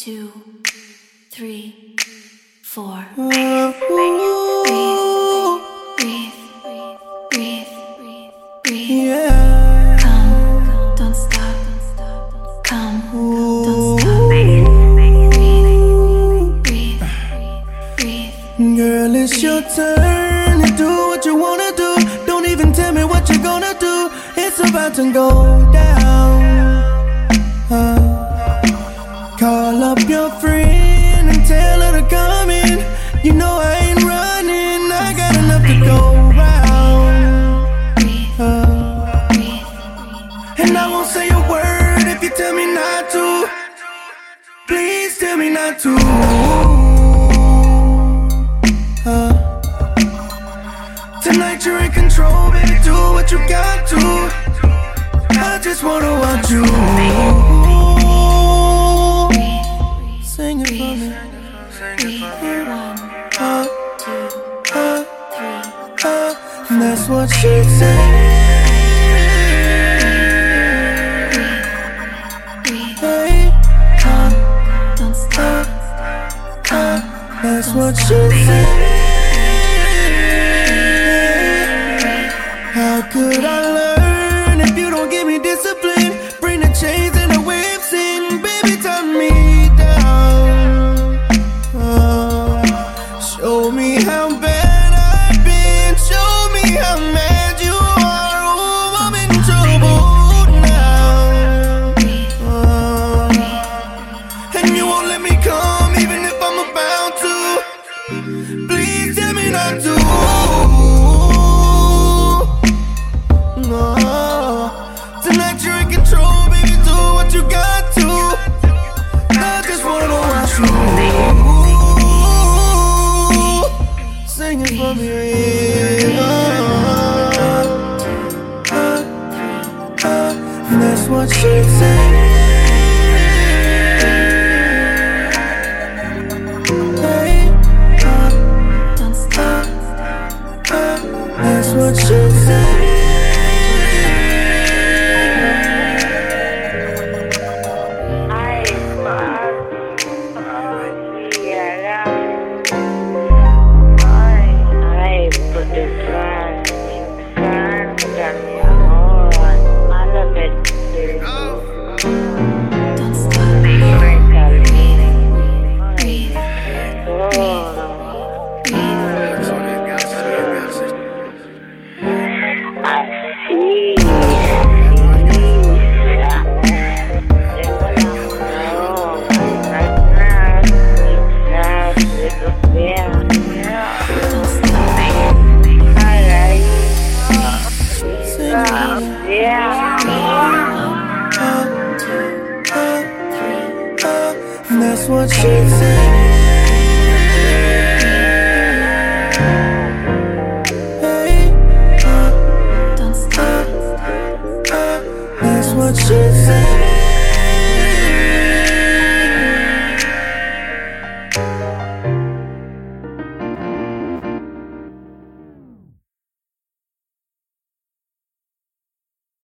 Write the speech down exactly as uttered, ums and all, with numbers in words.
two, three, four. Breathe, breathe, breathe, breathe, breathe. yeah. Come, don't stop, come, don't stop. Breathe, breathe, breathe. Girl, it's your turn to do what you wanna do. Don't even tell me what you're gonna do. It's about to go down. Uh, Call up your friend and tell her to come in. You know I ain't running, I got enough to go round. Uh, and I won't say a word if you tell me not to. Please tell me not to. Uh, tonight you're in control, baby, do what you got to. I just wanna watch you. Sing it for me. Uh, uh, uh, that's what she said. Hey, uh, Don't stop, uh, that's what she said. How could I learn if you don't give me discipline? Bring the chains and the whips in, baby, tie me down. Uh, show me how bad I've been. Show me how mad you are. Oh, I'm in trouble now. Uh, and you won't let me come even if I'm about to. Please tell me not to. No. Tonight you're in control, baby, do what you got to. I just wanna watch you. Sing it for me. Uh, uh, uh, that's what she said. Hey, uh, don't stop. uh, that's what she said. Don't stop. Breathe, breathe, That's what she said.